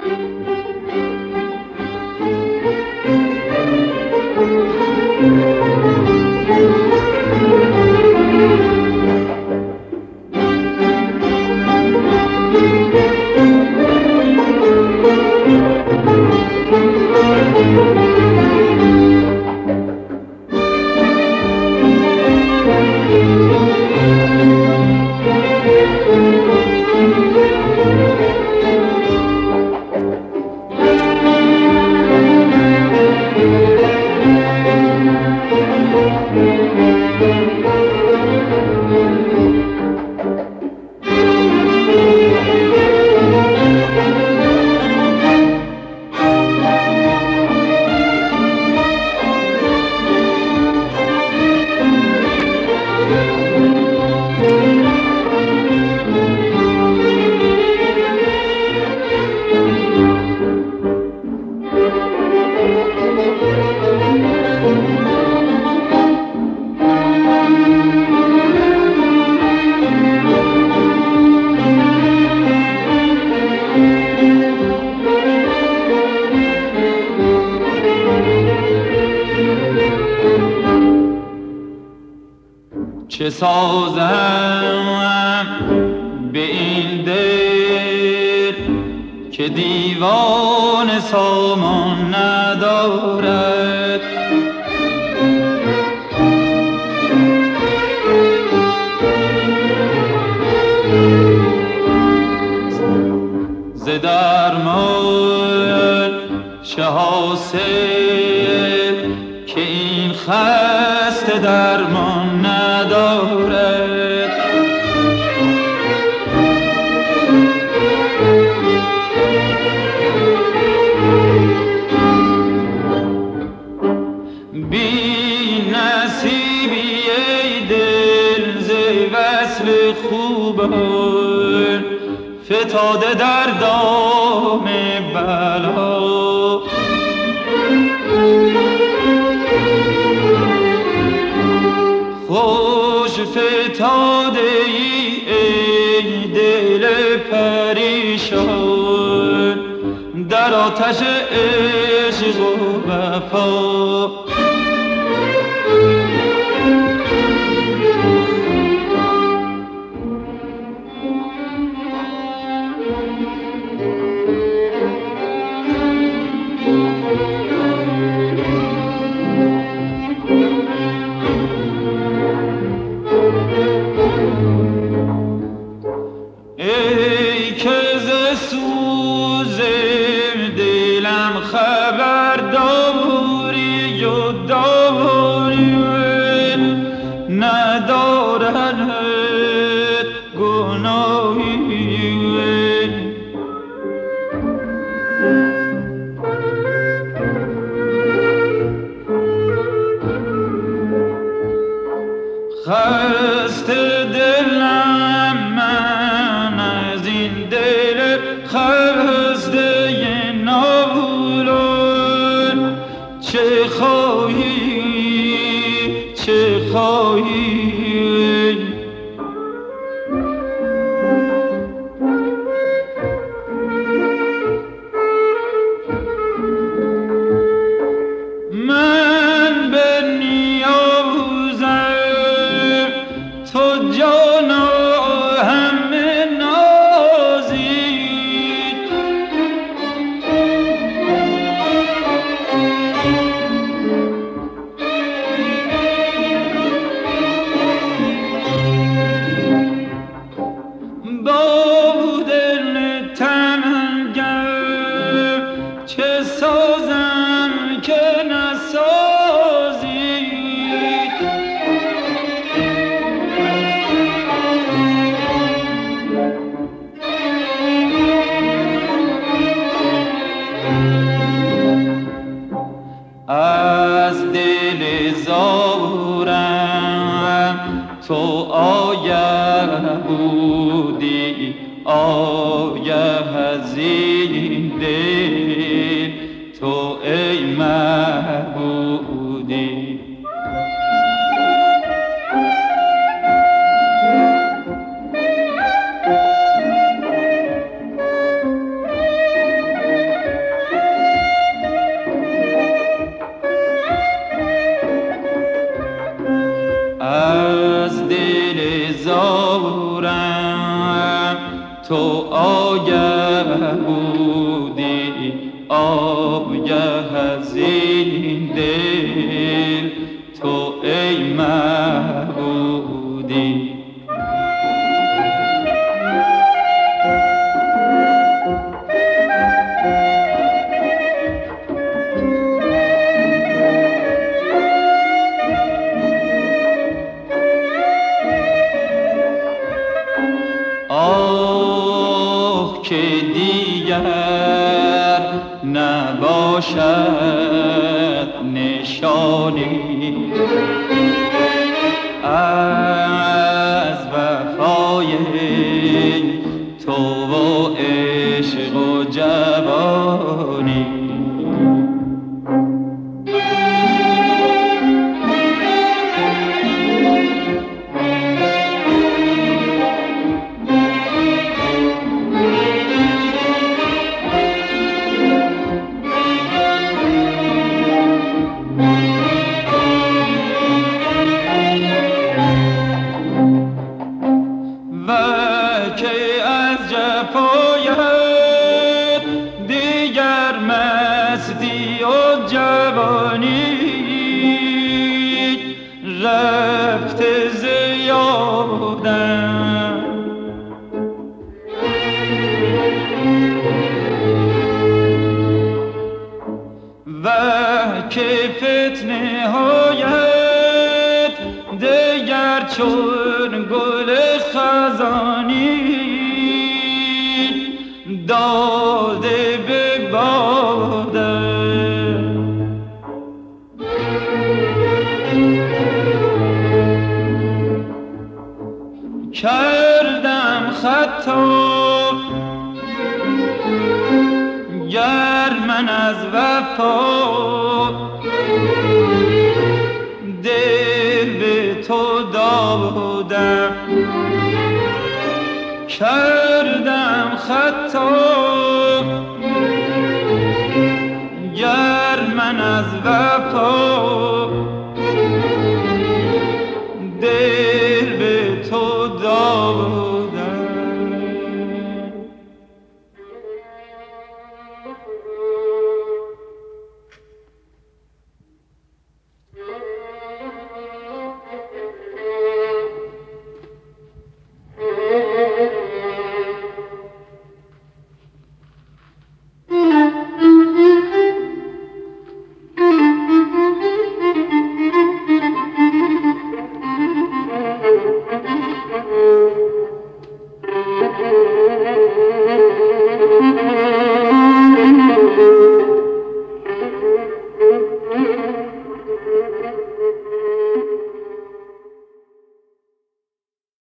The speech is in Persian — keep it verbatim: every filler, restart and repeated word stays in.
چه سازم به این دل که دیوان سامان ندارد، ز درمان چه حاصل که این خسته درمان ندارد. بی نصیبی ای دل ز وصل خوبان فتاده در دام بلا، خوش فتاده ای ای دل پریشان در آتش عشق و وفا. ای که ز سوز دلم خبر داری و داری ندارد گناهی، خسته دلم من از این دل خسته نابولون، چه خواهی چه خواهی من به نیازم تو جانا همه نازید، با دل تنگم چه سازم که نسازید، از دل زارم تو آیه بودی آیه از این دل تو ای معبودی. آگه بودی آگه از این دل تو ای معبودی. آه که دیگر نباشد نشانی از وفای تو و عشق و جوانی. که از جفایت دیگر مستی و جوانی رفت ز یادم. و که فتنه هایت دیگر چون گل خزانی داده به بادم. کردم خطا گر من از وفا دل به تو دادم. کردم خطا گر من از وفا دل به تو دادم.